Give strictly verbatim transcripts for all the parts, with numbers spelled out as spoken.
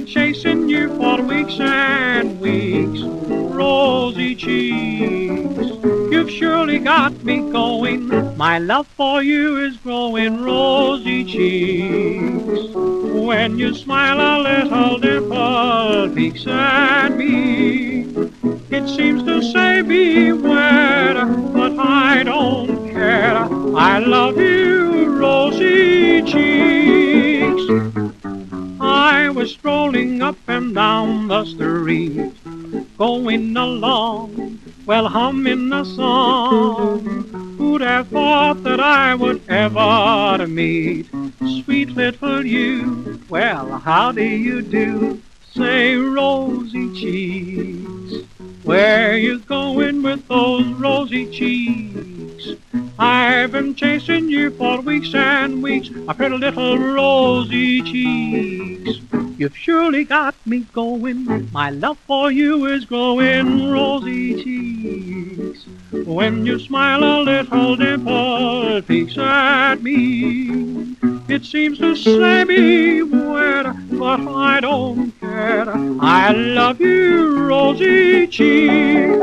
chasing you for weeks and weeks, rosy cheeks. You've surely got me going, my love for you is growing, rosy cheeks. When you smile a little dimple peeks at me, it seems to say beware, but I don't care. I love you, rosy cheeks. I was strolling up and down the street, going along, well humming a song. Who'd have thought that I would ever meet sweet little you? Well, how do you do? Say, rosy cheeks, where you going with those rosy cheeks? I've been chasing you for weeks and weeks, a pretty little rosy cheeks. You've surely got me going, my love for you is growing, rosy cheeks. When you smile a little dimple peeks at me, it seems to say beware, but I don't care. I love you, rosy cheeks.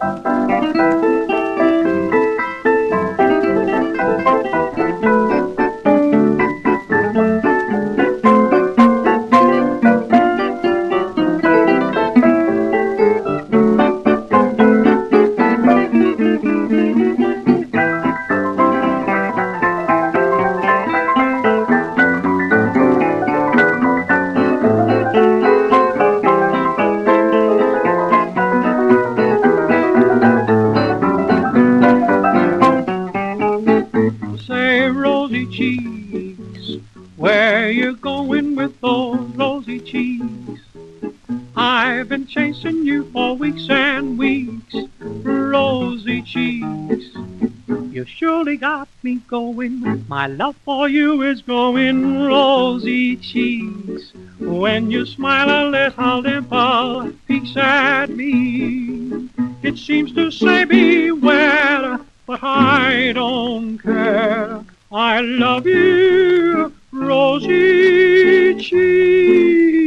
Rosy cheeks, where you going with those rosy cheeks? I've been chasing you for weeks and weeks, rosy cheeks. You surely got me going, my love for you is growing, rosy cheeks. When you smile a little dimple peeks at me, it seems to say beware, but I don't care. I love you, rosy cheeks.